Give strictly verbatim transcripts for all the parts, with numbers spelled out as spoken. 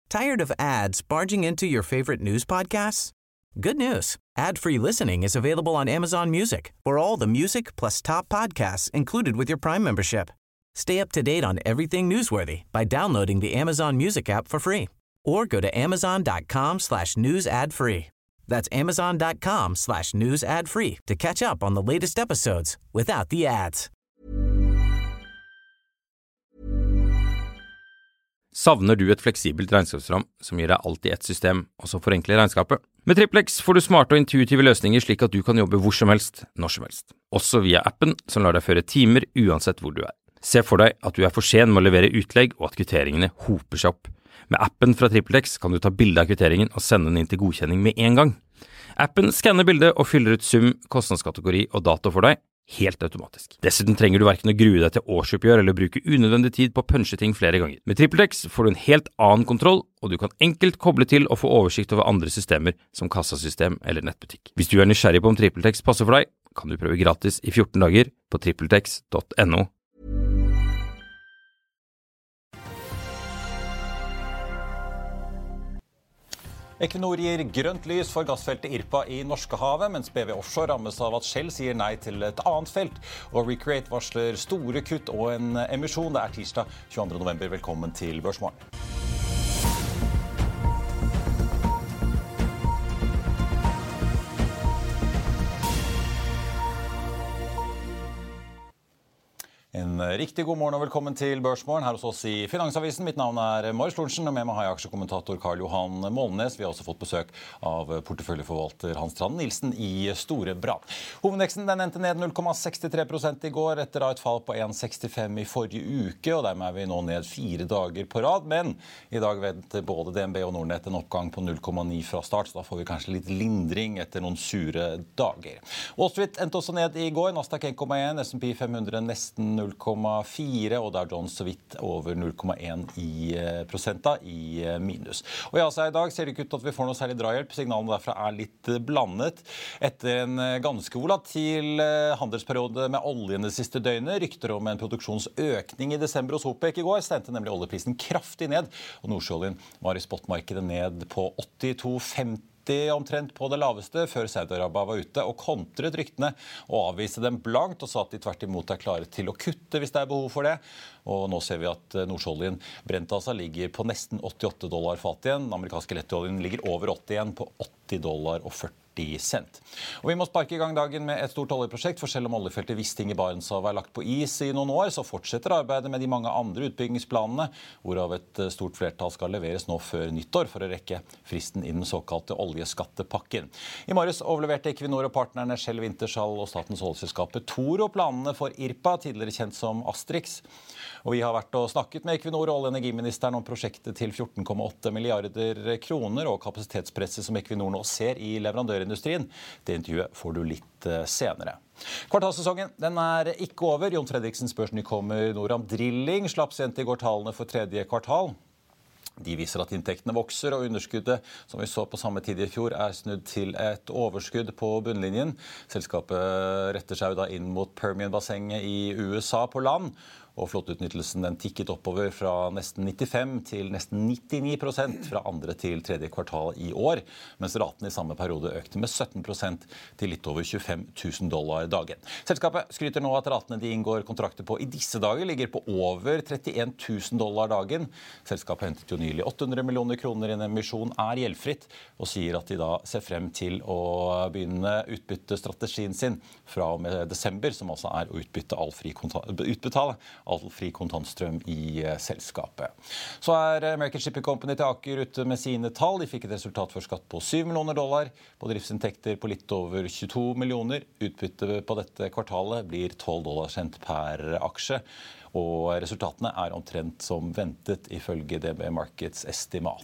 Tired of ads barging into your favorite news podcasts? Good news. Ad-free listening is available on Amazon Music for all the music plus top podcasts included with your Prime membership. Stay up to date on everything newsworthy by downloading the Amazon Music app for free or go to amazon.com slash news ad free. That's amazon.com slash news ad free to catch up on the latest episodes without the ads. Savner du et fleksibelt regnskapsprogram som gir deg alt i ett system, og som forenkler regnskapet? Med TrippelX får du smarte og intuitive løsninger slik at du kan jobbe hvor som helst, når som helst. Også via appen som lar deg føre timer uansett hvor du er. Se for deg at du er for sen med å levere utlegg og at kvitteringene hoper seg opp. Med appen fra TrippelX kan du ta bilde av kvitteringen og sende den inn til godkjenning med en gang. Appen skanner bildet og fyller ut sum, kostnadskategori og dato for deg, helt automatisk. Dessuten trenger du hverken å grue deg til årsoppgjør eller bruke unødvendig tid på å punche ting flere ganger. Med TrippelX får du en helt annen kontroll, og du kan enkelt koble til og få oversikt over andre systemer som kassasystem eller nettbutikk. Hvis du er nysgjerrig på om TrippelX passer for deg, kan du prøve gratis i fjorten dager på trippeltex punktum no. Equinor gir grønt lys for gassfeltet Irpa i Norskehavet, mens B W Offshore rammes av at Shell sier nei til et annet felt. Og Recreate varsler store kutt og en emisjon. Det er tirsdag tjueandre november. Velkommen til Børsmorgen. En riktig god morgen og velkommen til Børsmorgen her hos oss i Finansavisen. Mitt navn er Marius Lorentzen, og med meg har jeg aksjekommentator Karl Johan Målnes. Vi har også fått besøk av porteføljeforvalter Hans Strand Nilsen i Store Bra. Hovedindeksen den endte ned null komma sekstitre prosent i går etter et fall på en komma sekstifem i forrige uke, og dermed er vi nå ned fire dager på rad. Men i dag venter både D N B og Nordnet en oppgang på null komma ni fra start, så da får vi kanskje litt lindring etter noen sure dager. Wall Street endte også ned i går, Nasdaq en komma en, S and P fem hundre nesten null komma fire, og Dow Jones så vidt over null komma en i prosenta i minus. Og i Asia i dag ser det ikke ut til at vi får noe særlig drahjelp. Signalene derfra er litt blandet. Etter en ganske volatil handelsperiode med oljen det siste døgnet, rykter om en produksjonsøkning i desember hos OPEC i går, stendte nemlig oljeprisen kraftig ned, og Nordsjøoljen var i spotmarkedet ned på åttito femti omtrent på det laveste før Saudi-Arabia var ute og kontret ryktene og avviste dem blankt og sa at de tvert imot er klare til å kutte hvis det er behov for det. Og nå ser vi at Nordsjøoljen brent altså ligger på nesten åttiåtte dollar fat igjen. Den amerikanske lettoljen ligger over åtti igjen på åtti dollar og førti cent. Og vi må sparke i gang dagen med et stort oljeprosjekt, for selv om oljefeltet Wisting i Barentshavet er lagt på is i noen år, så fortsetter arbeidet med de mange andre utbyggingsplanene, hvorav et stort flertall skal leveres nå før nyttår for å rekke fristen i den såkalte oljeskattepakken. I morges overleverte Equinor og partnerne Shell Wintershall og statens oljeselskapet Toro planene for Irpa, tidligere kjent som Astrix. Og vi har vært og snakket med Equinor og olje- og energiministeren om prosjektet til fjorten komma åtte milliarder kroner og kapasitetspresset som Equinor nå ser i leverandørindustrien. Det intervjuet får du litt senere. Kvartalsesongen den er ikke over. Jon Fredriksens børsnykommer Noram Drilling slapp sent i går tallene for tredje kvartal. De viser at inntektene vokser, og underskuddet som vi så på samme tid i fjor er snudd til et overskudd på bunnlinjen. Selskapet retter seg jo da inn mot Permian-bassenget i U S A på land, og flåteutnyttelsen den tikket oppover fra nesten nittifem til nesten nittini prosent fra andre til tredje kvartal i år, mens raten i samme periode økte med sytten prosent til litt over tjuefem tusen dollar dagen. Selskapet skryter nå at ratene de inngår kontrakter på i disse dager ligger på over trettien tusen dollar dagen. Selskapet hentet jo nylig åtte hundre millioner kroner i en emisjon, er gjeldfritt, og sier at de da ser frem til å begynne utbyttestrategien sin fra og med desember, som altså er å utbytte all fri kontant, utbetale all fri kontantstrøm i selskapet. Så er American Shipping Company til Aker ute med sine tall. De fikk et resultat for skatt på syv millioner dollar, på driftsinntekter på litt over tjueto millioner. Utbytte på dette kvartalet blir tolv dollar cent per aksje, og resultatene er omtrent som ventet ifølge D B Markets estimat.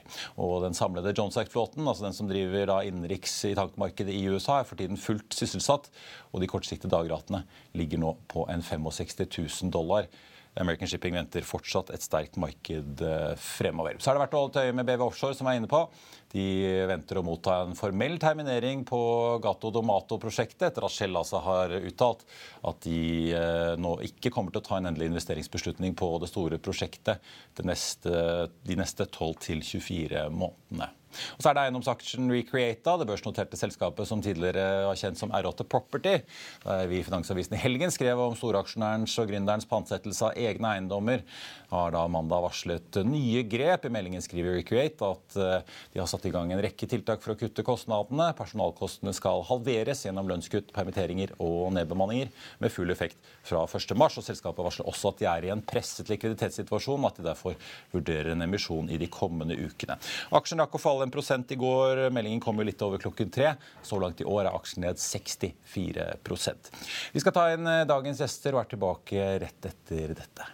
Og den samlede Jones Act-flåten, altså den som driver da innenriks i tankmarkedet i U S A, er for tiden fullt sysselsatt, og de kortsiktige dagratene ligger nå på en sekstifem tusen dollar. American Shipping venter fortsatt et sterkt marked fremover. Så er det vært å holde til øye med B V Offshore, som er inne på. De venter å motta en formell terminering på Gato Domato-prosjektet, etter at Shell altså har uttalt at de eh, nå ikke kommer til å ta en endelig investeringsbeslutning på det store prosjektet de neste, de neste tolv til tjuefire månedene. Og så er det eiendomsaksjen Recreata, det børsnoterte selskapet som tidligere var kjent som R åtte Property, der vi i Finansavisen i helgen skrev om storaksjonærens og gründerens pantsettelse av egne eiendommer, har da mandag varslet nye grep. I meldingen skriver Recreate at de har satt i gang en rekke tiltak for å kutte kostnadene. Personalkostene skal halveres gjennom lønnskutt, permitteringer og nedbemanninger med full effekt fra første mars. Og selskapet varsler også at de er i en presset likviditetssituasjon, og at de derfor vurderer en emisjon i de kommende ukene. Aksjen rakk å falle en prosent i går. Meldingen kom jo litt over klokken tre. Så langt i år er aksjen ned sekstifire prosent. Vi skal ta inn dagens gjester og er tilbake rett etter dette.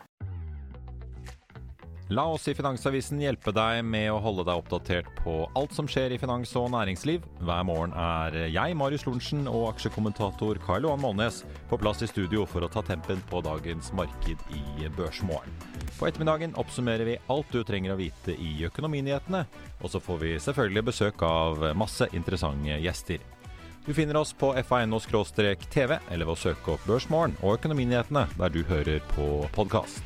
La oss i Finansavisen hjelpe deg med å holde deg oppdatert på alt som skjer i finans- og næringsliv. Hver morgen er jeg, Marius Lorentzen, og aksjekommentator Karl Johan Molnes på plass i studio for å ta tempen på dagens marked i Børsmorgen. På ettermiddagen oppsummerer vi alt du trenger å vite i økonominyhetene, og så får vi selvfølgelig besøk av masse interessante gjester. Du finner oss på f a punkt n o skråstrek t v eller ved å søke opp Børsmorgen og økonominyhetene der du hører på podcast.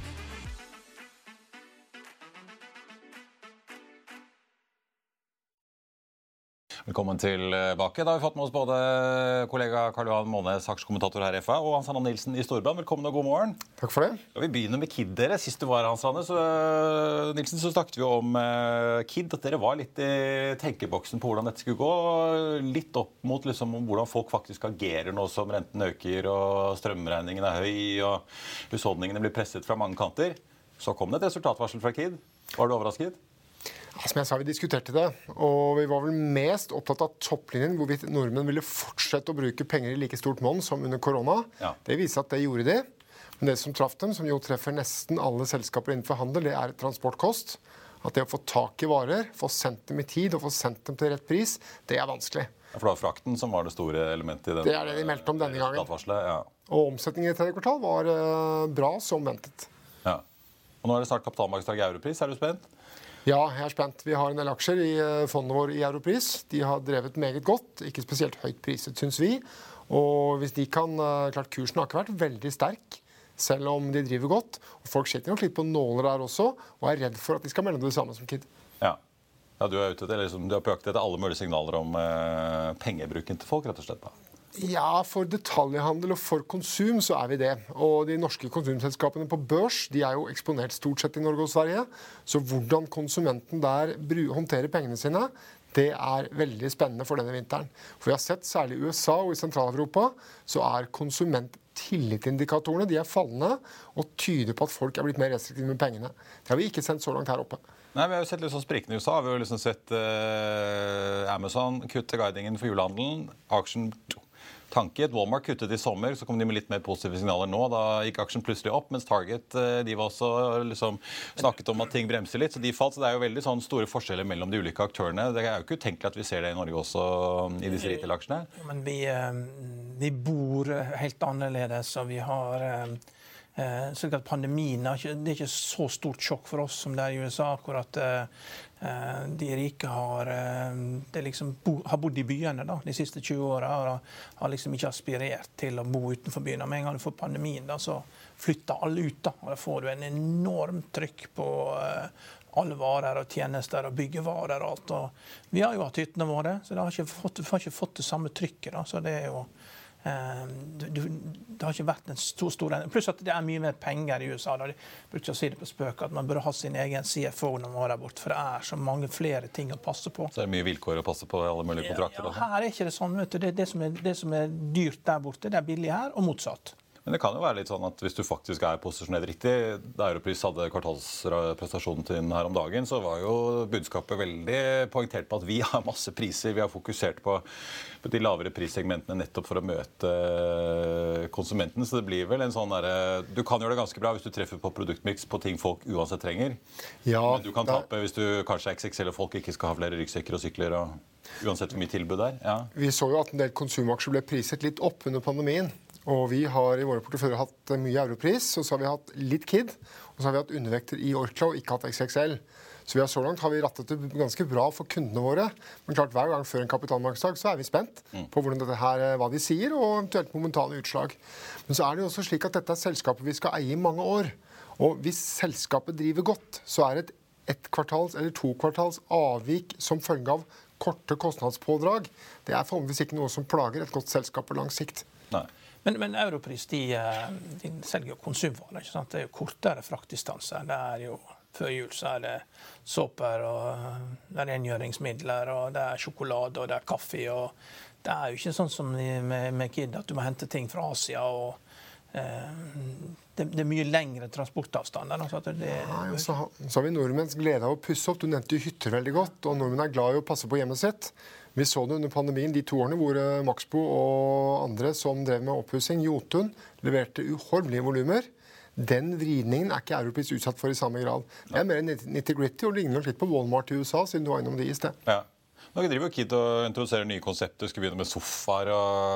Velkommen tilbake. Da har vi fått med oss både kollega Karl Johan Molnes, aksjekommentator her i F A, og Hans Anna Nilsen i Storebrand. Velkommen og god morgen. Takk for det. Ja, vi begynner med KID dere. Sist du var Hans Anna, så, Nilsen, så snakket vi om uh, KID, at dere var litt i tenkeboksen på hvordan dette skulle gå. Litt opp mot liksom, hvordan folk faktisk agerer nå som renten øker og strømregningen er høy og husholdningene blir presset fra mange kanter. Så kom det et resultatvarsel fra KID. Var du overrasket? Som jeg sa, vi diskuterte det, og vi var vel mest opptatt av topplinjen, hvorvidt nordmenn ville fortsette å bruke penger i like stort monn som under korona. Ja. Det viser at det gjorde de. Men det som traff dem, som jo treffer nesten alle selskaper innenfor handel, det er transportkost. At det å få tak i varer, få sendt dem i tid og få sendt dem til rett pris, det er vanskelig. Ja, for det var frakten som var det store elementet i den. Det er det de meldte om denne gangen. Ja. Og omsetningen i tredje kvartal var uh, bra som ventet. Ja. Og nå er det snart kapitalmarkedsdag i Europris. Er du spent? Ja, jeg er spent. Vi har en del aksjer i fondet vår i Europris. De har drevet meget godt, ikke spesielt høyt priset, synes vi. Og hvis de kan, klart kursen har ikke vært veldig sterk, selv om de driver godt. Og folk sitter nok litt på nåler der også, og er redd for at de skal melde det samme som KID. Ja, ja du er ute til, liksom, du har på jakt etter alle mulige signaler om eh, pengebruken til folk, rett og slett da. Ja, for detaljhandel og for konsum så er vi det. Og de norske konsumselskapene på børs, de er jo eksponert stort sett i Norge og Sverige. Så hvordan konsumenten der håndterer pengene sine, det er veldig spennende for denne vinteren. For vi har sett, særlig i U S A og i Sentral-Europa, så er konsumenttillitindikatorene, de er fallende og tyder på at folk er blitt mer restriktive med pengene. Det har vi ikke sendt så langt her oppe. Nei, vi har jo sett litt sånn sprikkende i U S A. Vi har jo liksom sett uh, Amazon kutte guidingen for julehandelen. Aksjen tanket. Walmart kuttet i sommer, så kom de med litt mer positive signaler nå. Da gikk aksjen plutselig opp, mens Target de var også liksom snakket om at ting bremser litt. Så de falt, så det er jo veldig sånn store forskjeller mellom de ulike aktørene. Det er jo ikke utenkelig at vi ser det i Norge også i disse retail-aksjene. Men vi, vi bor helt annerledes, og vi har slik at pandemien er ikke, det er ikke så stort sjokk for oss som det er i U S A, akkurat de rike har, det liksom bo, har bodd i byene da, de siste tjue årene, og har liksom ikke aspirert til å bo utenfor byene. Men en gang du får pandemien, da, så flytter alle ut, da, og da får du en enorm trykk på alle varer og tjenester og byggevarer og alt. Og vi har jo hatt hyttene våre, så det har ikke fått, vi har ikke fått det samme trykket. Da, så det er jo Du, du, det har ikke vært en stor, stor pluss at det er mye mer penger i U S A. Da. De bruker å si det på spøk at man burde ha sin egen C F O når man var der borte, for det er så mange flere ting å passe på. Så det er mye vilkår å passe på i alle mulige kontrakter? Ja, ja, her er ikke det sånn. Vet du. Det, det, som er, det som er dyrt der borte, det er billig her, og motsatt. Men det kan jo være litt sånn at hvis du faktisk er posisjonert riktig, da Europris hadde kvartalsprestasjonen til den her om dagen, så var jo budskapet veldig poengtert på at vi har masse priser, vi har fokusert på de lavere prissegmentene nettopp for å møte konsumenten, så det blir vel en sånn der, du kan gjøre det ganske bra hvis du treffer på produktmix på ting folk uansett trenger, ja, men du kan tape hvis du kanskje er X X L og folk ikke skal ha flere ryggsekker og sykler og uansett hvor mye tilbud der. Ja. Vi så jo at en del konsumaksjer ble priset litt opp under pandemien. Og vi har i våre porteføljer hatt mye europris, og så har vi hatt litt Kid, og så har vi hatt undervekter i Orkla og ikke hatt X X L. Så vi har så langt har vi rattet det ganske bra for kundene våre. Men klart hver gang før en kapitalmarkedsdag så er vi spent på hvordan dette her, hva de sier, og eventuelt momentane utslag. Men så er det jo også slik at dette er selskapet vi skal eie i mange år. Og hvis selskapet driver godt, så er et ett kvartals eller to kvartals avvik som følge av korte kostnadspådrag. Det er forhåpentligvis ikke noe som plager et godt selskap på lang sikt. Nei. Men, men Europris de, de selger jo konsumvarer, ikke sant? Det er jo kortere fraktdistanser. Det er jo før jul så er det såper, og det er rengjøringsmidler, og det er sjokolade, og det er kaffe. Og det er jo ikke sånn som med, med Kid, at du må hente ting fra Asia. og eh, det, det er mye lengre transportavstander. Altså at det, Nei, så, så har vi nordmenns glede av å pusse opp. Du nevnte jo hytter veldig godt, og nordmenn er glad i å passe på hjemmet sitt. Vi så det under pandemien, de to årene hvor Maxbo og andre som drev med oppussing, Jotun, leverte uhorvelige volumer. Den vridningen er ikke Europris utsatt for i samme grad. Det er mer nitty-gritty og ligner nok litt på Walmart i U S A, siden du var innom det i sted. Ja. Nå driver jo Kid og introduserer nye konsepter. Skal begynne med sofaer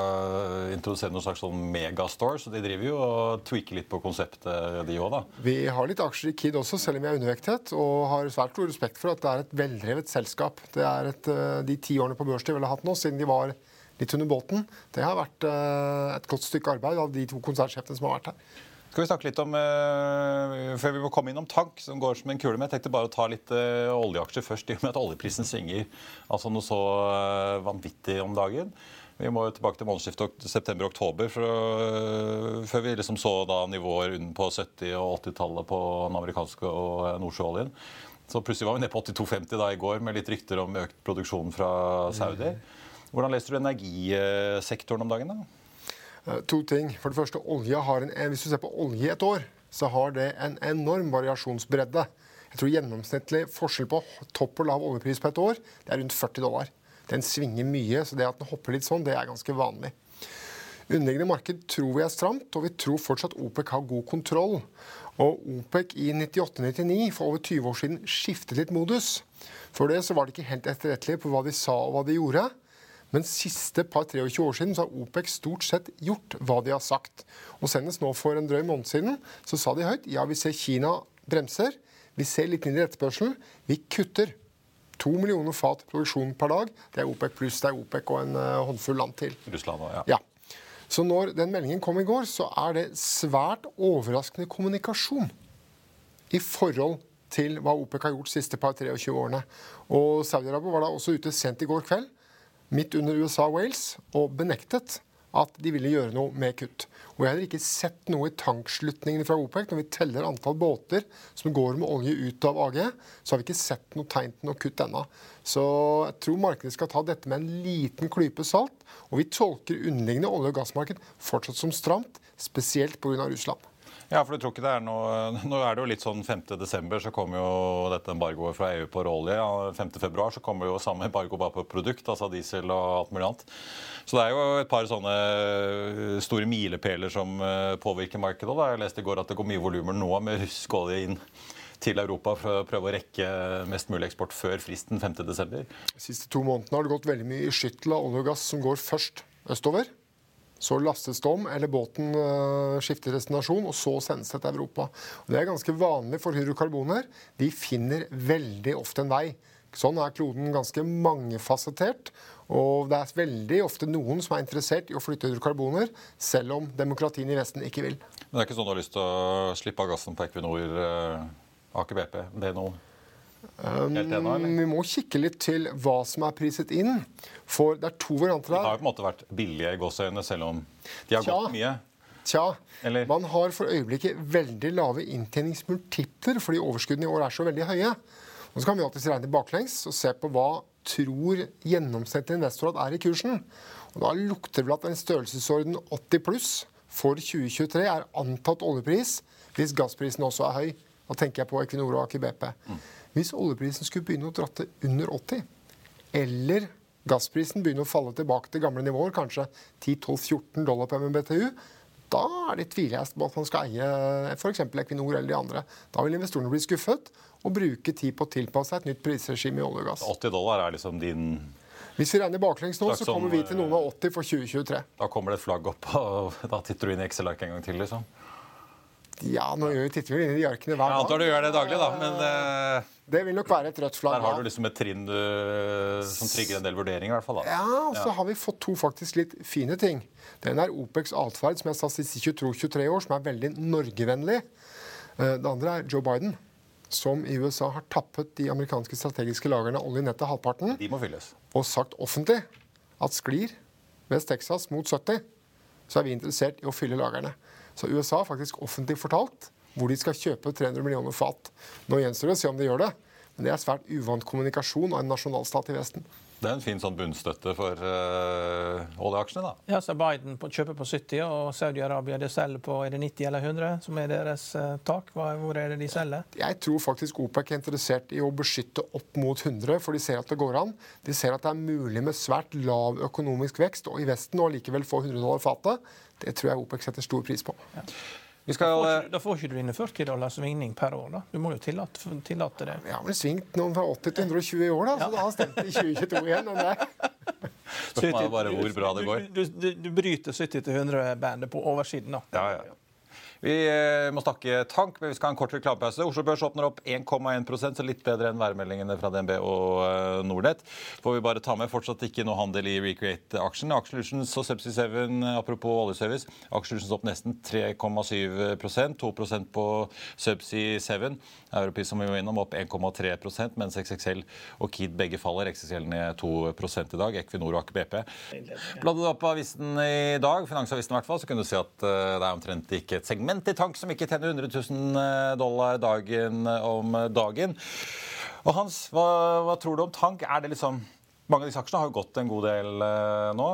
og introdusere noen slags sånn megastore. Så de driver jo og tweaker litt på konseptet, de også da. Vi har litt aksjer i Kid også, selv om vi er undervektet, og har svært stor respekt for at det er et veldrevet selskap. Det er et, de ti årene på børs de vel har hatt nå, siden de var litt under båten. Det har vært et godt stykke arbeid av de to konsernsjefene som har vært her. Skal vi snakke litt om, uh, før vi må komme inn om tank, som går som en kule, men jeg tenkte bare å ta litt uh, oljeaksjer først, i og med at oljeprisen svinger altså noe så uh, vanvittig om dagen. Vi må tilbake til månedsskiftet september-oktober, uh, før vi liksom så da nivåer på sytti- og åtti-tallet på den amerikanske og nordsjøoljen. Så plutselig var vi nede på åttito femti da i går, med litt rykter om økt produksjon fra Saudi. Hvordan leser du energisektoren om dagen da? To ting. For det første, olje har en, hvis du ser på olje et år, så har det en enorm variasjonsbredde. Jeg tror gjennomsnittlig forskjell på topp og lav oljepris på et år, det er rundt førti dollar. Den svinger mye, så det at den hopper litt sånn, det er ganske vanlig. Underliggende marked tror vi er stramt, og vi tror fortsatt OPEC har god kontroll. Og OPEC i nittiåtte nittini, for over tyve år siden, skiftet litt modus. For det så var det ikke helt etterrettelige på hva de sa og hva de gjorde. Men siste par treogtjue år siden så har OPEC stort sett gjort hva de har sagt. Og senest nå for en drøy måned siden så sa de høyt, ja vi ser Kina bremser, vi ser litt mindre etterspørsel, vi kutter to millioner fat produksjon per dag. Det er OPEC pluss, det er OPEC og en uh, håndfull land til. Russland, ja. Ja. Så når den meldingen kom i går, så er det svært overraskende kommunikasjon i forhold til hva OPEC har gjort siste par treogtjue årene. Og Saudi-Arabia var da også ute sent i går kveld, midt under U S A og Wales, og benektet at de ville gjøre noe med kutt. Og jeg har heller ikke sett noe i tankslutningene fra OPEC. Når vi teller antall båter som går med olje ut av A G, så har vi ikke sett noe tegn til noe kutt ennå. Så jeg tror markedet skal ta dette med en liten klype salt, og vi tolker underliggende olje- og gassmarked fortsatt som stramt, spesielt på grunn av Russland. Ja, for du tror ikke det er noe... Nå er det jo litt sånn femte desember, så kommer jo dette embargoet fra E U på råolje. Ja, femte februar så kommer jo samme embargo bare på produkt, altså diesel og alt mulig annet. Så det er jo et par sånne store milepæler som påvirker markedet. Da. Jeg leste i går at det går mye volumer nå med russisk olje inn til Europa for å prøve å rekke mest mulig eksport før fristen femte desember. De siste to månedene har det gått veldig mye i skyttel av olje og gass som går først østover. Så lastes det om, eller båten uh, skifter destinasjon, og så sendes det til Europa. Og det er ganske vanlig for hydrokarboner. De finner veldig ofte en vei. Sånn er kloden ganske mangefasettert, og det er veldig ofte noen som er interessert i å flytte hydrokarboner, selv om demokratien i Vesten ikke vil. Men det er ikke sånn du har lyst til å slippe av gassen på Equinor, uh, Aker B P, det er noe? Um, vi må kikke litt til hva som er priset inn, for det er to varianter her. De har jo på en måte vært billige i gåseøyne, selv om de har Tja. gått mye. Tja, Eller? Man har for øyeblikket veldig lave inntjeningsmultipler, fordi overskuddene i år er så veldig høye. Og så kan vi alltid regne baklengs og se på hva tror gjennomsnittlig investor at er i kursen. Og da lukter vel at en størrelsesorden åtti pluss for tjue tjuetre er antatt oljepris, hvis gassprisen også er høy. Da tenker jeg på Equinor og Aker B P. Mm. Hvis oljeprisen skulle begynne å dratte under åtti, eller gassprisen begynner å falle tilbake til gamle nivåer, kanskje ti tolv fjorten dollar per M M B T U, da er det tvilest på at man skal eie for eksempel Equinor eller de andre. Da vil investorene bli skuffet og bruke tid på å tilpasse seg et nytt prisregime i olje og gass. åtti dollar er liksom din Hvis vi regner baklengs nå, så Slags kommer som, vi til noen av åtti for tjue tjuetre. Da kommer det et flagg opp, og da titter du inn i Excel-ark en gang til, liksom. Ja, nå gjør vi titter vi inn i de arkene hver Jeg dag. antar du gjør det daglig, da, men eh, Det vil nok være et rødt flagg. der har da. du liksom et trinn du, som trigger en del vurderinger, i hvert fall. Da. Ja, og så har vi fått to faktisk litt fine ting. Den er OPECs atferd, som jeg sa siste tjueto tjuetre år, som er veldig Norge-vennlig. Eh, Det andre er Joe Biden, som i U S A har tappet de amerikanske strategiske lagrene av olje ned til halvparten, De må fylles. og sagt offentlig at sklir West Texas mot sytti, så er vi interessert i å fylle lagrene. Så U S A har faktisk offentlig fortalt hvor de skal kjøpe tre hundre millioner fat. Nå gjenstår det å se om de gjør det, men det er svært uvant kommunikasjon av en nasjonalstat i Vesten. Det er en fin sånn bunnstøtte for uh, oljeaksjene, da. Ja, så Biden på, kjøper på sytti, og Saudi-Arabia det selger på er det nitti eller hundre, som er deres eh, tak. Hva, hvor er det de selger? Jeg tror faktisk OPEC er interessert i å beskytte opp mot hundre, for de ser at det går an. De ser at det er mulig med svært lav økonomisk vekst, og i Vesten, og likevel få hundre dollar fatet. Det tror jeg OPEC setter stor pris på. Ja. Vi skal, Da får, uh, ikke, da får ikke du inn førti dollar svingning per år. da. Du må jo tillate, tillate det. Vi har vel svingt noen fra åtti til hundre og tjue i år, da, så det har stemt i tjue tjueto igjen. Den der. spørsmålet er bare hvor bra det går. Du, du, du, du bryter sytti til hundre-bandet på oversiden. da. Ja, ja. Vi eh, må snakke tank, men vi skal ha en kort reklamepause. Oslo Børs åpner opp en komma en prosent, så litt bedre enn værmeldingene fra D N B og eh, Nordnett. Får vi bare ta med fortsatt ikke noe handel i Recreate-aksjen. Aksjelutions og Subsea seven, apropos oljeservice, aksjelutions opp nesten tre komma syv prosent, to prosent på Subsea seven. Europris som vi var innom opp en komma tre prosent, mens X X L og Kid begge faller. X X L ned to prosent i dag, Equinor og Aker B P. Bladde opp avisen i dag, Finansavisen i hvert fall, så kunne du se at uh, det er omtrent ikke et segment i tank som ikke tjener hundre tusen dollar dagen om dagen. Og Hans, hva, hva tror du om tank? Er det liksom, mange av disse aksjene har jo gått en god del uh, nå.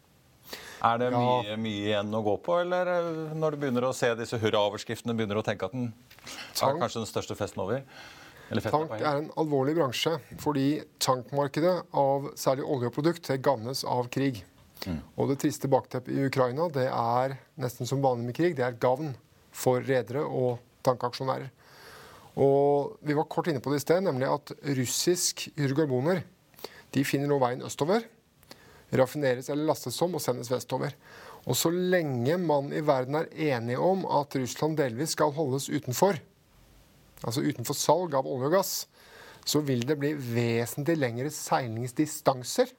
Er det Ja. mye, mye igjen å gå på, eller når du begynner å se disse hurra-overskriftene, begynner du å tenke at den Tank. er kanskje den største festen over? Eller festen Tank på heng? er en alvorlig bransje, fordi tankmarkedet av særlig olje og produkt det gamnes av krig. Mm. Og det triste bakteppet i Ukraina, det er nesten som vanlig med krig, det er gavn for redere og tankaksjonærer. Og vi var kort inne på det i sted, nemlig at russisk hydrokarboner, de finner nå veien østover, raffineres eller lastes om og sendes vestover. Og så lenge man i verden er enige om at Russland delvis skal holdes utenfor, altså utenfor salg av olje og gass, så vil det bli vesentlig lengre seilingsdistanser.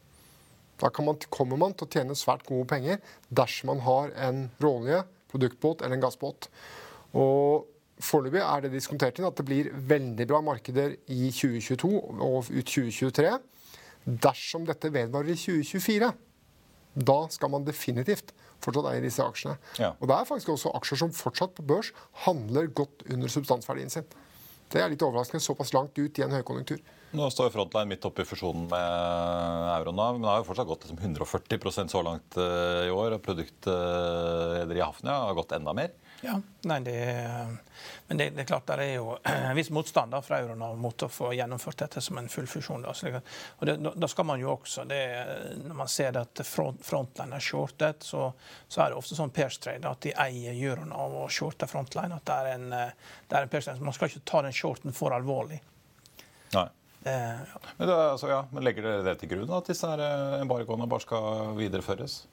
Da kan man, kommer man til å tjene svært gode penger dersom man har en råolje, produktbåt eller en gassbåt. Og foreløpig er det diskontert inn at det blir veldig bra markeder i tjue tjueto og ut tjue tjuetre. Dersom dette vedvarer i tjue tjuefire, da skal man definitivt fortsatt eie disse aksjene. Ja. Og det er faktisk også aksjer som fortsatt på børs handler godt under substansverdien sin. Det er litt overraskende såpass langt ut i en høykonjunktur. Nå står Frontline midt oppe i fusjonen med Euronav, men det har jo fortsatt gått liksom hundre og førti prosent så langt uh, i år. Og produktrederiet uh, Hafnia har gått enda mer. Ja, nei, det, men det, det er klart det er jo en viss motstand da, fra Euronav mot å få gjennomført dette som en full fusjon. Da, slik at, og det, da skal man jo også, det, når man ser at front, Frontline er shortet, så, så er det ofte sånn pairs trade at de eier Euronav og shorter Frontline. At det er en, det er en pairs trade. Man skal ikke ta den shorten for alvorlig. Nei. Eh, ja. Men, det, altså, ja, men legger dere det til grunn at disse her embargoene bare skal videreføres?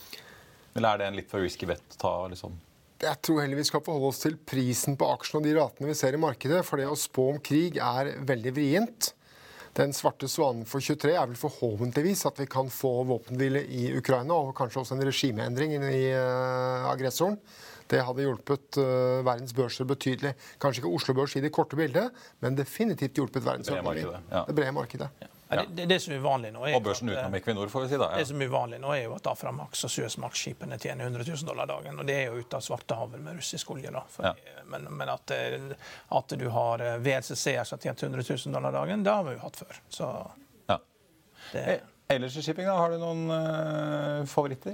Eller er det en litt for risky bet å ta, liksom? Jeg tror heller vi skal forholde oss til prisen på aksjene og de ratene vi ser i markedet, for det å spå om krig er veldig vrient. Den svarte svanen for tjuetre er vel forhåpentligvis at vi kan få våpenhvile i Ukraina, og kanskje også en regimeendring i uh, aggressoren. Det hadde hjulpet uh, verdens børser betydelig. Kanskje ikke Oslo Børs i det korte bildet, men definitivt hjulpet verdensøkonomien. Det brede markedet. Ja. Det brede markedet. Ja. Det, det, det som er uvanlig nå er Og børsen utenom Equinor, får vi si da. Ja. Det som er uvanlig nå er jo at Aframax og Suezmax-skipene tjener hundre tusen dollar dagen, og det er jo ute av Svartehavet med russisk olje. da. For, Ja. Men, men at, at du har V L C C-er som har tjent hundre tusen dollar dagen, det har vi jo hatt før. Så Ja. det, Ellers i shipping, da, har du noen uh, favoritter?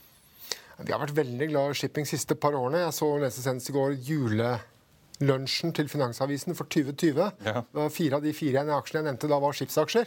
Vi har vært veldig glad i shipping de siste par årene. Jeg så leste senest i går julelunsjen til Finansavisen for tjue tjue. Ja. Fire av de fire aksjene jeg nevnte da var skipsaksjer.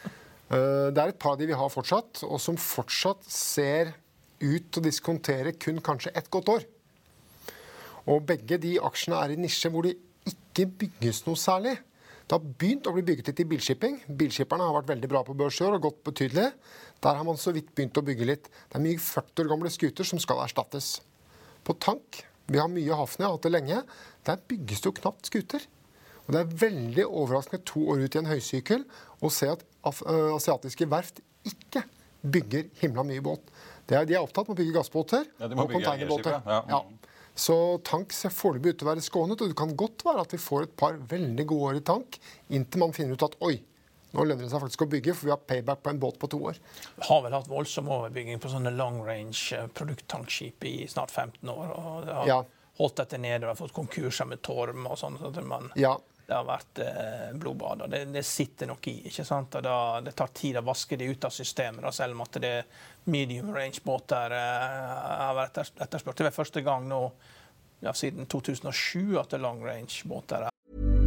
Uh, Det er et par av de vi har fortsatt, og som fortsatt ser ut til å diskontere kun kanskje ett godt år. Og begge de aksjene er i nisje hvor det ikke bygges noe særlig. Det har begynt å bli bygget litt i bilshipping. Bilskipperne har vært veldig bra på børs i år og gått betydelig. Der har man så vidt begynt å bygge litt. Det er mye førti år gamle skuter som skal erstattes. På tank, vi har mye Hafnia, hatt det lenge, der bygges det jo knapt skuter. Og det er veldig overraskende to år ut i en høysykkel å se at asiatiske verft ikke bygger himla mye båt. Det er, de er opptatt med å bygge gassbåter ja, de må og bygge containerbåter. Ja. Ja. Så tank ser foreløpig ut til å være skånet, og det kan godt være at vi får et par veldig gode år i tank, inntil man finner ut at oi, nå lønner det seg faktisk å bygge, for vi har payback på en båt på to år. Vi har vel hatt voldsom overbygging på sånne long range produkttankskip i snart femten år, og det har Ja. holdt dette nede, og har fått konkurser med Torm og sånn, så man, Ja. det har vært eh, blodbad, og det, det sitter nok i, ikke sant? Og da, det tar tid å vaske det ut av systemet, da, selv om at det medium range båter eh, har vært etterspurt. Det er første gang nå, ja, siden to tusen og sju at det long range båter er.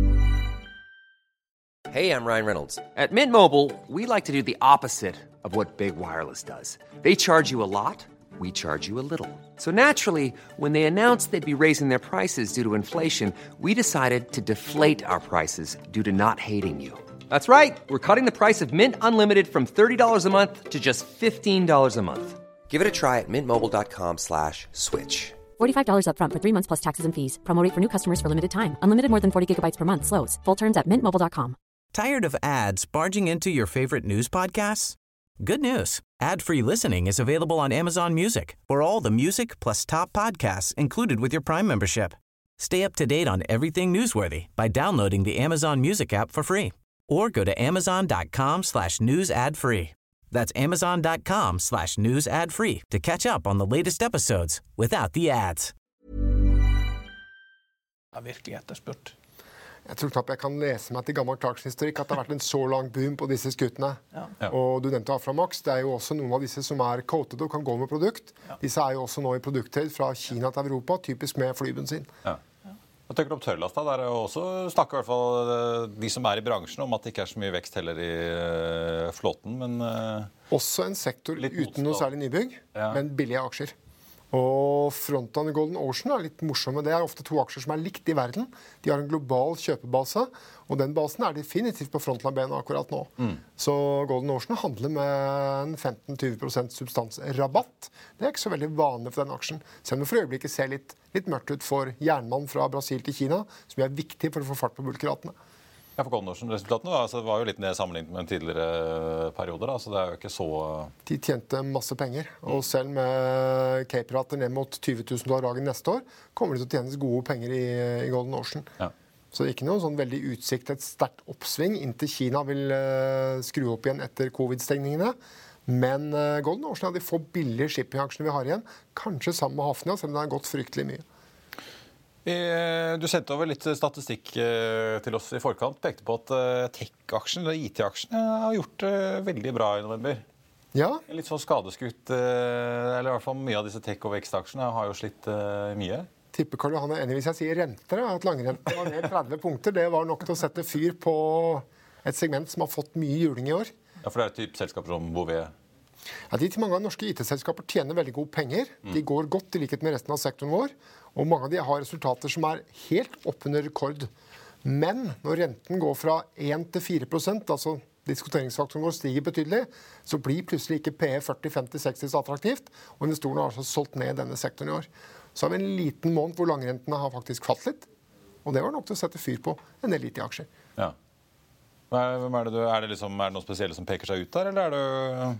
Hey, I'm Ryan Reynolds. At Mint Mobile, we like to do the opposite of what Big Wireless does. They charge you a lot, we charge you a little. So naturally, when they announced they'd be raising their prices due to inflation, we decided to deflate our prices due to not hating you. That's right. We're cutting the price of Mint Unlimited from thirty dollars a month to just fifteen dollars a month. Give it a try at mintmobile.com slash switch. forty-five dollars up front for three months plus taxes and fees. Promo rate for new customers for limited time. Unlimited more than forty gigabytes per month. Slows full terms at mint mobile dot com. Tired of ads barging into your favorite news podcasts? Good news. Ad-free listening is available on Amazon Music for all the music plus top podcasts included with your Prime membership. Stay up to date on everything newsworthy by downloading the Amazon Music app for free or go to amazon.com slash news ad free. That's amazon.com slash news ad free to catch up on the latest episodes without the ads. Har virkelig etterspurt. Jeg tror knapt jeg kan lese meg til gammel aksjehistorikk at det har vært en så lang boom på disse skutene. Ja. Ja. Og du nevnte Aframax. Det er jo også noen av disse som er coated og kan gå med produkt. Ja. Disse er jo også nå i produkttrade fra Kina til Europa, typisk med flybensin. Ja. Hva tenker du om tørrlast da? Der er jo også snakker i hvert fall de som er i bransjen om at det ikke er så mye vekst heller i uh, flåten, men... Uh, også en sektor litt uten noe særlig nybygg, ja. men billige aksjer. Og Frontan og Golden Ocean er litt morsomme. Det er ofte to aksjer som er likt i verden. De har en global kjøpebase, og den basen er definitivt på frontline-bena akkurat nå. Mm. Så Golden Ocean handler med en femten til tjue prosent substansrabatt. Det er ikke så veldig vanlig for den aksjen. Selv om det for øyeblikket ser litt, litt mørkt ut for jernmann fra Brasil til Kina, som er viktig for å få fart på bulkeratene. Ja, for Golden Ocean-resultatene altså, det var jo litt ned sammenlignet med en tidligere periode, da, så det er jo ikke så... De tjente masse penger, og selv med Cape-rater ned mot tjue tusen dollar dagen neste år, kommer de til å tjene gode penger i, i Golden Ocean. Ja. Så det er ikke noen sånn veldig utsikt, et sterkt oppsving inntil Kina vil uh, skru opp igjen etter covid-stengningene. Men uh, Golden Ocean er de få billige shipping-aksjene vi har igjen, kanskje sammen med Hafnia, selv om det har gått fryktelig mye. Du sendte over litt statistikk til oss i forkant, pekte på at tech-aksjen, eller I T-aksjene, har gjort det veldig bra i november. Ja. Litt sånn skadeskutt, eller i hvert fall mye av disse tech- og vekstaksjene har jo slitt mye. Tipper Karl Johan er enig hvis jeg sier renter, at langrenten var ned tretti punkter. Det var nok til å sette fyr på et segment som har fått mye juling i år. Ja, for det er typ selskaper som Bouvet. Ja, de til mange av norske I T-selskaper tjener veldig gode penger. De går godt i likhet med resten av sektoren vår. Og mange av de har resultater som er helt oppunder rekord. Men når renten går fra én til fire prosent, altså diskonteringsfaktoren vår stiger betydelig, så blir plutselig ikke P E førti, femti, seksti så attraktivt, og investorene har altså solgt ned denne sektoren i år. Så har vi en liten måned hvor langrentene har faktisk falt litt, og det var nok til å sette fyr på en del I T-aksjer. Ja. Hvem er det, du, er det, liksom, er det noe spesielle som peker seg ut der, eller er det...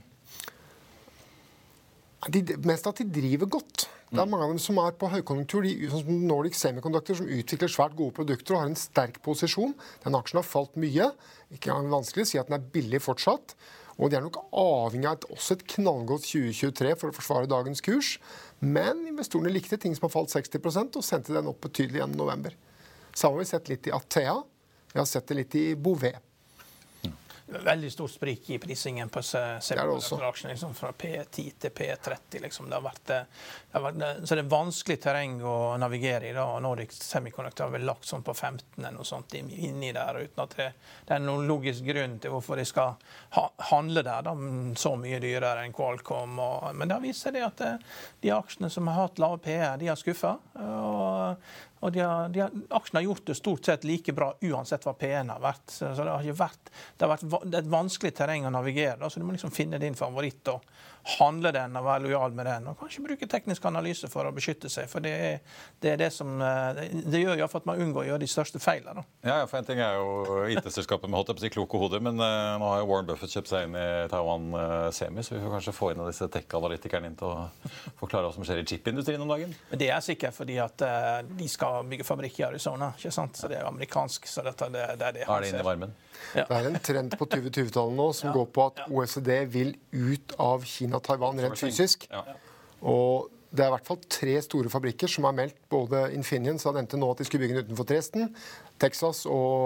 De, mest at de driver godt. Det er mange av dem som er på høykonjunktur, de, sånn som Nordic Semiconductor, som utvikler svært gode produkter og har en sterk posisjon. Den aksjen har falt mye. Ikke vanskelig å si at den er billig fortsatt. Og de er nok avhengig av et, også et knallgodt tjue tjuetre for å forsvare dagens kurs. Men investorene likte ting som har falt seksti prosent og sendte den opp betydelig gjennom november. Samme har vi sett litt i Atea. Vi har sett det litt i Bouvet. Veldig stort sprik i prisingen på semikonduktораksjen, liksom, fra P ti til P tretti. Liksom. Det har vært, det har vært, så det er vanskelig terreng å navigere i. Da. Nordic Semiconductor har vel lagt sånn på femten eller noe sånt inni der, uten at det, det er noen logisk grunn til hvorfor de skal ha, handle der da, så mye dyrere enn Qualcomm. Og, men det har vist seg det at det, de aksjene som har hatt lave P E, de har skuffet. Og, Og de har, de har, aksjen har gjort det stort sett like bra uansett hva P en har vært. Så det har ikke vært, det har vært det er et vanskelig terreng å navigere. Da, så du må liksom finne din favoritt og handle den og være lojal med den. Og kanskje bruke teknisk analyse for å beskytte seg. For det er det, er det som det, det gjør jo for at man unngår å gjøre de største feilene. Ja, for en ting er jo I T-selskapet med holdt jeg på å si kloke hoder, men uh, nå har jo Warren Buffett kjøpt seg inn I Taiwan uh, Semi, så vi får kanskje få inn av disse tech-analytikerne inn til å forklare hva som skjer I chipindustrien om dagen. Men det er sikkert fordi at uh, de skal bygge fabrikk I Arizona, ikke sant? Så det er amerikansk, så dette, det, det er det han ser. Er det inne I varmen? Ja. Det er en trend på tjue tjue-tallet nå som ja. går på at O E C D vil ut av Kina-Taiwan rent fysisk. Ja. Og det er I hvert fall tre store fabrikker som har meldt, både Infineon, som nevnte nå at de skulle bygge den utenfor Dresden, Texas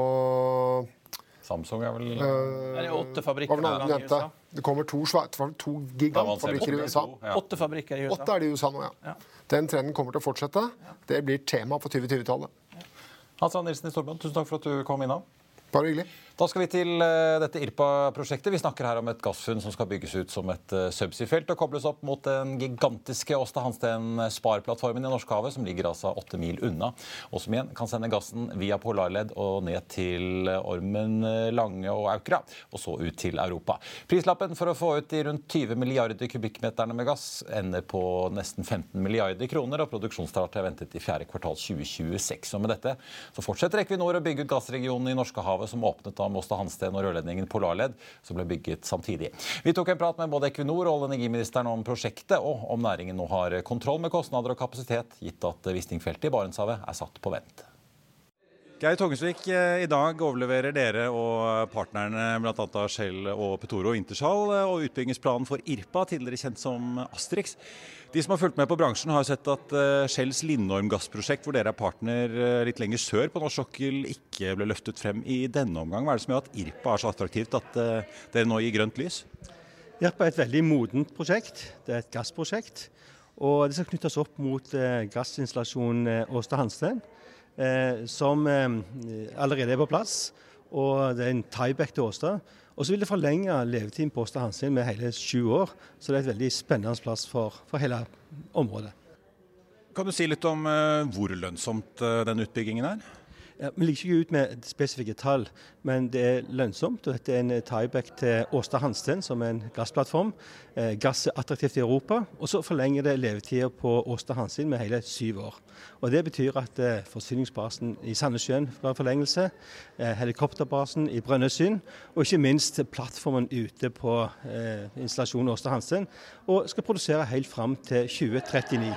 og Samsung er vel... Uh, det er åtte fabrikker I I USA. Det kommer to, to gigantfabrikker I USA. Ja. Åtte fabrikker I USA. Åtte er det I USA nå, ja. ja. Den trenden kommer til å fortsette. Det blir tema på tjue tjue-tallet. Ja. Hans Nilsen I Storbrann, tusen takk for at du kom inn da. Bare hyggelig. Da skal vi til uh, dette IRPA-prosjektet. Vi snakker her om et gassfunn som skal bygges ut som et uh, subsea-felt og kobles opp mot den gigantiske Aasta Hansteen-sparplattformen I Norskehavet, som ligger altså åtte mil unna, og som igjen kan sende gassen via polarledd og ned til Ormen Lange og Aukra, og så ut til Europa. Prislappen for å få ut de rundt tjue milliarder kubikkmeterne med gass ender på nesten femten milliarder kroner, og produksjonsstart er ventet I fjerde kvartal tjue tjueseks. Og med dette så fortsetter Equinor å bygge ut gassregionen I Norskehavet, som åpnet av Aasta Hansteen og rørledningen Polarled, som ble bygget samtidig. Vi tok en prat med både Equinor og energiministeren om prosjektet, og om næringen nå har kontroll med kostnader og kapasitet, gitt at Wisting-feltet I Barentshavet er satt på vent. Geir Tongensvik, I dag overleverer dere og partnerne, blant annet Shell og Petoro og Intershal, og utbyggingsplanen for IRPA, tidligere kjent som Asterix. De som har fulgt med på bransjen har sett at Shells Lindorm-gassprosjekt, hvor dere er partner litt lenger sør på norsk sokkel, ikke ble løftet frem I denne omgang. Hva er det som gjør at IRPA er så attraktivt at dere nå gir grønt lys? IRPA er et veldig modent prosjekt. Det er et gassprosjekt, og det skal knyttes opp mot gassinstallasjon Aasta Hansteen, som allerede er på plass, og det er en tieback til Aasta. Og så vil det forlenge levetiden på Aasta Hansteen med hele sju år, så det er et veldig spennende plass for, for hele området. Kan du si litt om uh, hvor lønnsomt uh, den utbyggingen er? Ja, vi ligger ikke ut med spesifikke tall, men det er lønnsomt, og dette er en tieback til Aasta Hansteen, som er en gassplattform. Eh, gass er attraktivt I Europa, og så forlenger det levetiden på Aasta Hansteen med hele syv år. Og det betyr at eh, forsyningsbasen I Sandnessjøen får forlengelse, eh, helikopterbasen I Brønnøysund, og ikke minst plattformen ute på eh, installasjonen Aasta Hansteen, og skal produsere helt frem til tjue trettini.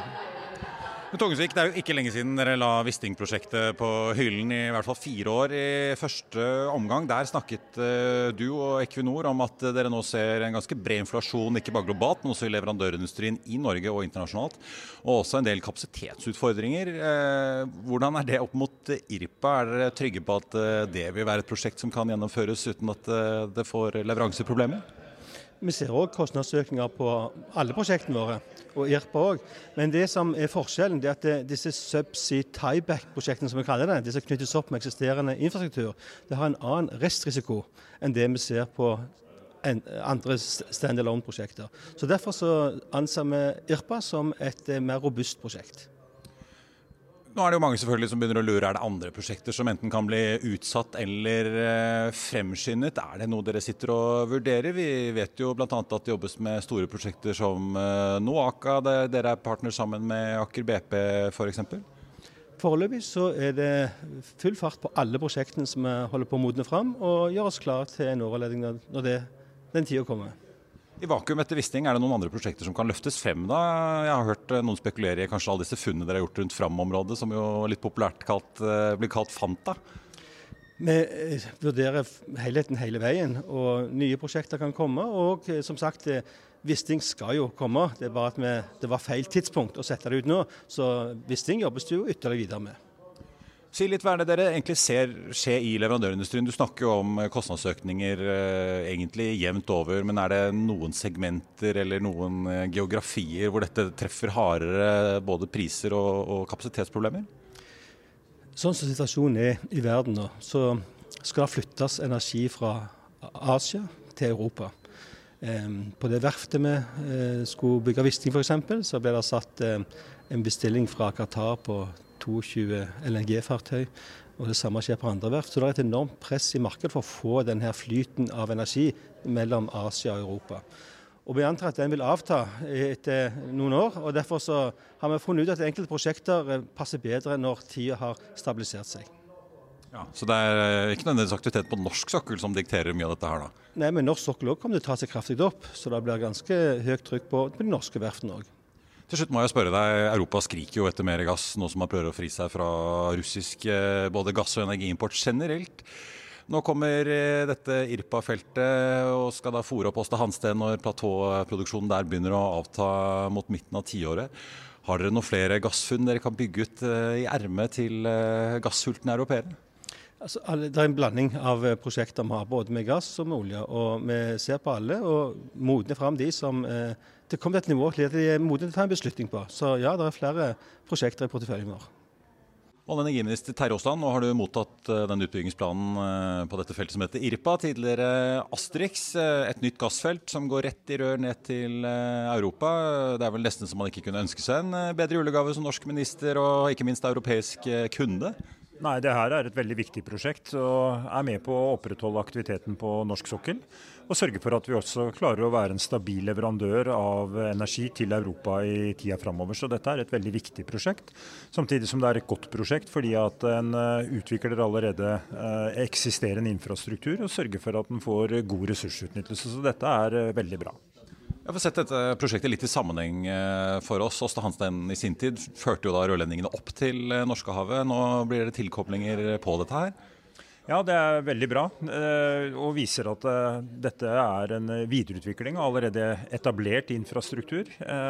Men Tongensvik, det er jo ikke lenge siden dere la Wisting-prosjektet på hyllen I hvert fall fire år I første omgang. Der snakket uh, du og Equinor om at dere nå ser en ganske bred inflasjon, ikke bare globalt, men også I leverandørindustrien I Norge og internasjonalt, og også en del kapasitetsutfordringer. Uh, hvordan er det opp mot IRPA? Er dere trygge på at uh, det vil være et prosjekt som kan gjennomføres uten at uh, det får leveranseproblemer? Vi ser også kostnadsøkninger på alle prosjektene våre, og IRPA også. Men det som er forskjellen, det er at disse subsea tieback-prosjektene, som vi kaller det, de som knyttes opp med eksisterende infrastruktur, det har en annen restrisiko enn det vi ser på andre stand-alone-prosjekter. Så derfor så anser vi IRPA som et mer robust prosjekt. Nå er det jo mange selvfølgelig som begynner å lure, er det andre prosjekter som enten kan bli utsatt eller fremskyndet? Er det noe dere sitter og vurderer? Vi vet jo blant annet at det jobbes med store prosjekter som Noaka, dere er partner sammen med Aker B P for eksempel. Foreløpig så er det full fart på alle prosjektene som vi holder på å modne frem, og gjør oss klar til en overledning når det, den tiden kommer. I vakuum etter Wisting, er det noen andre prosjekter som kan løftes frem da? Jeg har hørt noen spekulere I kanskje alle disse funnene dere har gjort rundt Fram-området, som jo litt populært kalt, blir kalt Fanta. Vi vurderer helheten hele veien, og nye prosjekter kan komme, og som sagt, Wisting skal jo komme. Det er bare at vi, det var feil tidspunkt å sette det ut nå, så Wisting jobbes det jo ytterligere videre med. Si litt hva er det dere egentlig ser skje I leverandørindustrien. Du snakker jo om kostnadsøkninger eh, egentlig jevnt over, men er det noen segmenter eller noen eh, geografier hvor dette treffer hardere både priser og, og kapasitetsproblemer? Sånn som situasjonen er I verden nå, så skal det flyttes energi fra Asia til Europa. Eh, på det verftet vi eh, skulle bygge Wisting for eksempel, så ble det satt eh, en bestilling fra Qatar på tjueto L N G-fartøy, og det samme skjer på andre verft. Så det er et enormt press i markedet for å få denne flyten av energi mellom Asia og Europa. Og vi antar at den vil avta etter noen år, og derfor så har vi funnet ut at enkelte prosjekter passer bedre når tida har stabilisert seg. Ja, så det er ikke nødvendigvis aktivitet på norsk sokkel som dikterer mye av dette her da? Nei, men norsk sokkel også kommer til å ta seg kraftig opp, så det blir ganske høyt trykk på de norske verftene også. Til slutt må jeg spørre deg, Europa skriker jo etter mer gass, nå som man prøver å fri seg fra russisk både gass- og energiimport generelt. Nå kommer dette Irpa-feltet og skal da fôre opp Aasta Hansteen når platåproduksjonen der begynner å avta mot midten av tiåret. Har dere noen flere gassfunn dere kan bygge ut i ermet til gassultne europeere? Altså, det er en blanding av prosjekter vi har, både med gass og med olje, og vi ser på alle og modner frem de som eh, det kommer til et nivå til at de er modne til å ta en beslutning på. Så ja, det er flere prosjekter i porteføljen vår. Olje- og energiminister Terje Aasland, nå har du mottatt den utbyggingsplanen på dette feltet som heter Irpa, tidligere Asterix, et nytt gassfelt som går rett i rør ned til Europa. Det er vel nesten som man ikke kunne ønske seg en bedre julegave som norsk minister og ikke minst europeisk kunde. Nei, det her er et veldig viktig prosjekt og er med på å opprettholde aktiviteten på norsk sokkel og sørge for at vi også klarer å være en stabil leverandør av energi til Europa i tida fremover. Så dette er et veldig viktig prosjekt, samtidig som det er et godt prosjekt fordi at en utvikler allerede eksisterende infrastruktur og sørger for at den får god ressursutnyttelse. Så dette er veldig bra. Jeg får sett dette prosjektet litt i sammenheng for oss. Aasta Hansteen i sin tid førte jo da rørledningene opp til Norskehavet. Nå blir det tilkoblinger på dette her. Ja, det er veldig bra, og viser at dette er en videreutvikling av allerede etablert infrastruktur.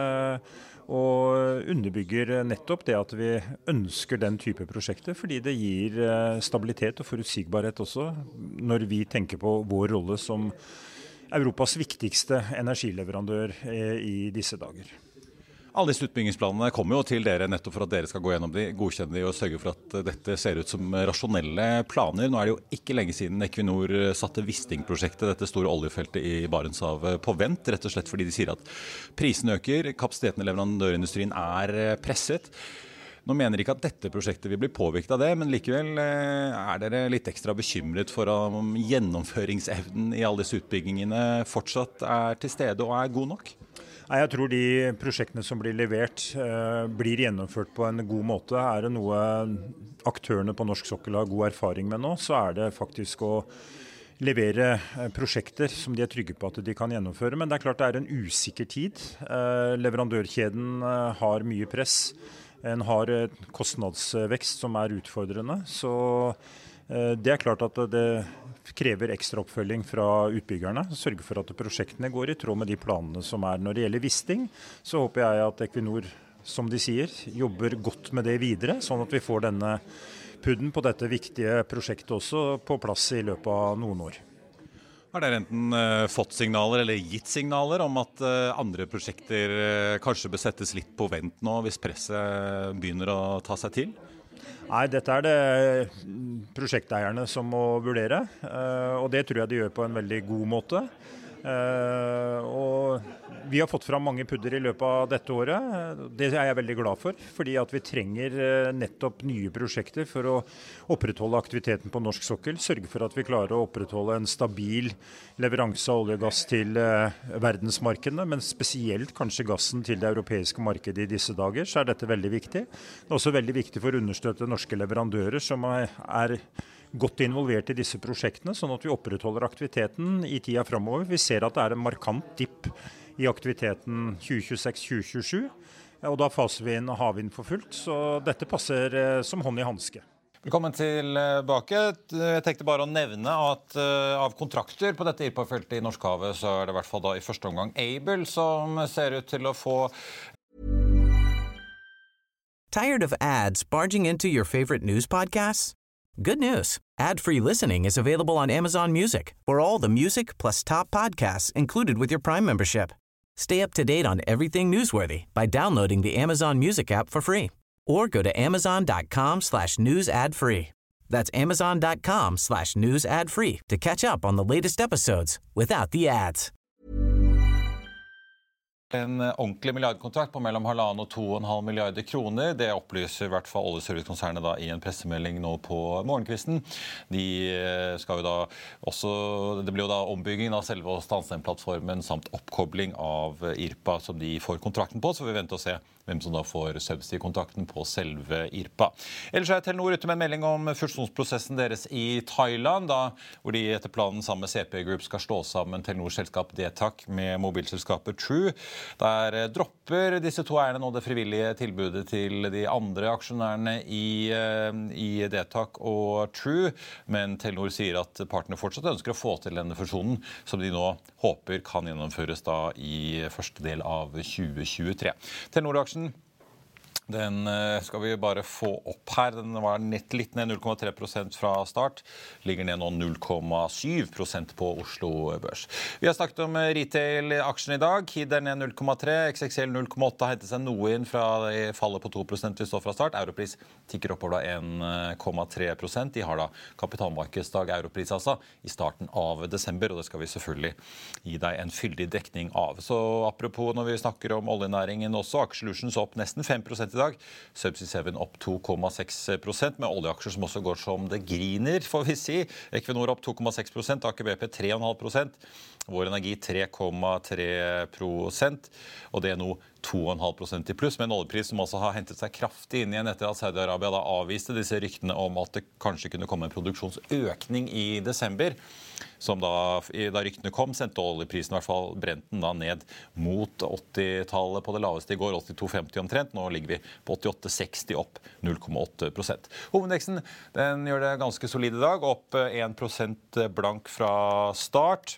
Og underbygger nettopp det at vi ønsker den type prosjekter, fordi det gir stabilitet og forutsigbarhet også, når vi tenker på vår rolle som Europas viktigste energileverandør i disse dager. Alle disse utbyggingsplanene kommer jo til dere nettopp for at dere skal gå gjennom de, godkjenne de og sørge for at dette ser ut som rasjonelle planer. Nå er det jo ikke lenge siden Equinor satte Wisting-prosjektet, dette store oljefeltet i Barentshavet, på vent, rett og slett fordi de sier at prisen øker, kapasiteten i leverandørindustrien er presset. Nå mener ikke at dette prosjektet vil bli påvirket av det, men likevel er dere litt ekstra bekymret for om gjennomføringsevnen i alle disse utbyggingene fortsatt er til stede og er god nok? Nei, jeg tror de prosjektene som blir levert eh, blir gjennomført på en god måte. Er det noe aktørene på norsk sokkel har god erfaring med nå, så er det faktisk å levere prosjekter som de er trygge på at de kan gjennomføre. Men det er klart det er en usikker tid. Eh, leverandørkjeden eh, har mye press. En har kostnadsvekst som er utfordrende, så det er klart at det krever ekstra oppfølging fra utbyggerne. Sørge for at prosjektene går i tråd med de planene som er. Når det gjelder Wisting, så håper jeg at Equinor, som de sier, jobber godt med det videre, sånn at vi får denne pudden på dette viktige prosjektet også på plass i løpet av noen år. Har dere enten uh, fått signaler eller gitt signaler om at uh, andre prosjekter uh, kanskje bør settes litt på vent nå hvis presset begynner å ta seg til? Nei, dette er det prosjekteierne som må vurdere, uh, og det tror jeg de gjør på en veldig god måte. Uh, og vi har fått fram mange pudder i løpet av dette året. Det er jeg veldig glad for, fordi at vi trenger uh, nettopp nye prosjekter for å opprettholde aktiviteten på norsk sokkel, sørge for at vi klarer å opprettholde en stabil leveranse av olje og gass til uh, verdensmarkedene, men spesielt kanskje gassen til det europeiske markedet i disse dager, så er dette veldig viktig. Det er også veldig viktig for å understøtte norske leverandører som er, er godt involvert i disse prosjektene, sånn at vi opprettholder aktiviteten i tida fremover. Vi ser at det er en markant dipp i aktiviteten tjue tjueseks til tjue tjuesju, og da faser vi inn havvind for fullt, så dette passer eh, som hånd i handske. Velkommen tilbake. Jeg tenkte bare å nevne at uh, av kontrakter på dette Irpa-feltet i Norskehavet, så er det i hvert fall da i første omgang Aibel som ser ut til å få. Tired of ads barging into your favorite news podcasts? Good news. Ad-free listening is available on Amazon Music for all the music plus top podcasts included with your Prime membership. Stay up to date on everything newsworthy by downloading the Amazon Music app for free or go to amazon.com slash news ad free. That's amazon.com slash news ad free to catch up on the latest episodes without the ads. En ordentlig milliardkontrakt på mellom halvannen og to og en halv milliarder kroner. Det opplyser i hvert fall oljeservicekonsernet da i en pressemelding nå på morgenkvisten. De skal jo da også, det blir jo da ombygging av selve Stansen-plattformen samt oppkobling av IRPA som de får kontrakten på, så vi venter å se hvem som da får subsidy-kontrakten på selve IRPA. Ellers er Telenor ute med en melding om fusjonsprosessen deres i Thailand, da, hvor de etter planen sammen med C P Group skal slå sammen Telenors selskap Dtac med mobilselskapet True. Der dropper disse to eierne nå det frivillige tilbudet til de andre aksjonærene i, i Dtac og True, men Telenor sier at partene fortsatt ønsker å få til denne fusjonen, som de nå håper kan gjennomføres da i første del av tjue tjuetre. Telenor-aksjen Den skal vi bare få opp her. Den var litt ned null komma tre prosent fra start. Ligger ned nå null komma syv prosent på Oslo Børs. Vi har snakket om retail-aksjen i dag. Kid er ned null komma tre, X X L null komma åtte, hentet seg noe inn fra fallet på to prosent vi står fra start. Europris tikker oppover da en komma tre prosent. De har da kapitalmarkedsdag Europris altså i starten av desember, og det skal vi selvfølgelig gi deg en fyldig dekning av. Så apropos når vi snakker om oljenæringen også, Aksjelutions opp nesten fem prosent i dag. Subsea seven opp to komma seks prosent, med oljeaksjer som også går som det griner, får vi si. Equinor opp to komma seks prosent, Aker B P tre komma fem prosent, Vår Energi tre komma tre prosent, og det er nå to komma fem prosent i pluss, med en oljepris som også har hentet seg kraftig inn igjen etter at Saudi-Arabia da avviste disse ryktene om at det kanskje kunne komme en produksjonsøkning i desember. Som da, da ryktene kom, sendte oljeprisen, i hvert fall Brenten, da ned mot åtti-tallet på det laveste i går, åttito femti omtrent. Nå ligger vi på åttiåtte seksti, opp null komma åtte prosent. Hovedindeksen, den gjør det ganske solid i dag, opp en prosent blank fra start.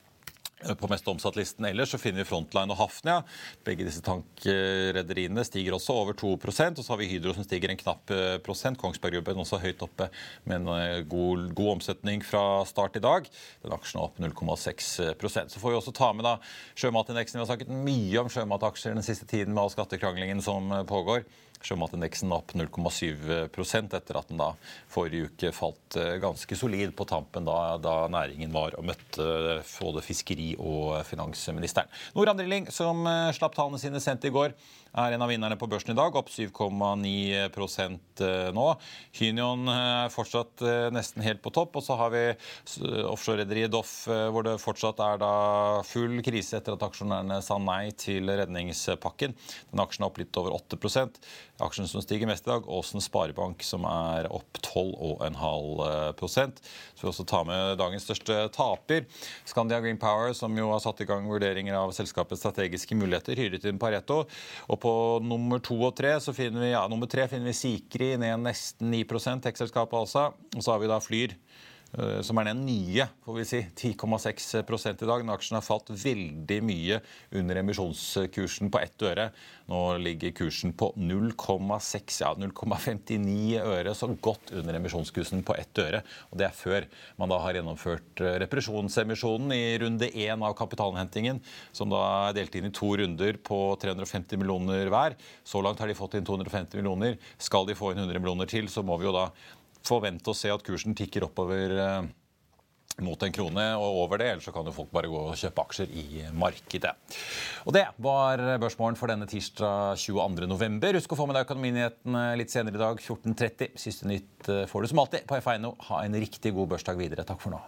På mest omsatt-listen ellers så finner vi Frontline og Hafnia. Begge disse tankrederiene stiger også over to prosent, og så har vi Hydro som stiger en knapp prosent. Kongsberg Gruppen også høyt oppe med en god, god omsetning fra start i dag. Den aksjen er opp null komma seks prosent. Så får vi også ta med da sjømatindeksen. Vi har snakket mye om sjømataksjer den siste tiden med all skattekranglingen som pågår. Sjømatindeksen opp null komma syv prosent etter at den da forrige uke falt ganske solid på tampen da, da næringen var og møtte både fiskeri- og finansministeren. Norand Drilling, som slapp tallene sine sendt i går, er en av vinnerne på børsen i dag, opp syv komma ni prosent nå. Hynion er fortsatt nesten helt på topp, og så har vi offshore-rederiet Doff, hvor det fortsatt er da full krise etter at aksjonærene sa nei til redningspakken. Den aksjen er opp litt over åtte prosent. Aksjen som stiger mest i dag, Åsen Sparebank, som er opp tolv komma fem prosent. Så vi også ta med dagens største taper. Skandia Green Power, som jo har satt i gang vurderinger av selskapets strategiske muligheter, hyret inn Pareto. Og på nummer to og tre så finner vi, ja, nummer tre finner vi Sikri ned nesten ni prosent, tech-selskapet altså. Og så har vi da Flyr, som er den nye, får vi si, ti komma seks prosent i dag. Den aksjen har falt veldig mye under emisjonskursen på ett øre. Nå ligger kursen på null komma seks, ja, null komma femtini øre, så godt under emisjonskursen på ett øre. Og det er før man da har gjennomført represjonsemisjonen i runde én av kapitalinnhentingen, som da er delt inn i to runder på tre hundre og femti millioner hver. Så langt har de fått inn to hundre og femti millioner. Skal de få inn hundre millioner til, så må vi jo da forvente å se at kursen tikker oppover eh, mot en krone og over det, ellers så kan jo folk bare gå og kjøpe aksjer i markedet. Og det var børsmorgen for denne tirsdag tjueandre november. Husk å få med deg økonominyheten litt senere i dag, fjorten tretti. Siste nytt får du som alltid på F ett nå. Ha en riktig god børsdag videre. Takk for nå.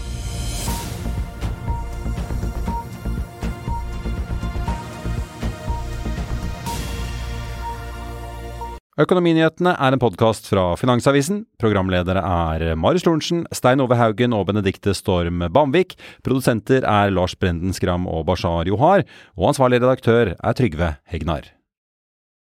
Økonominyhetene er en podcast fra Finansavisen. Programledere er Marius Lorentzen, Stein Ove Haugen og Benedikte Storm Bamvik. Produsenter er Lars Brenden Skram og Bashar Johar. Og ansvarlig redaktør er Trygve Hegnar.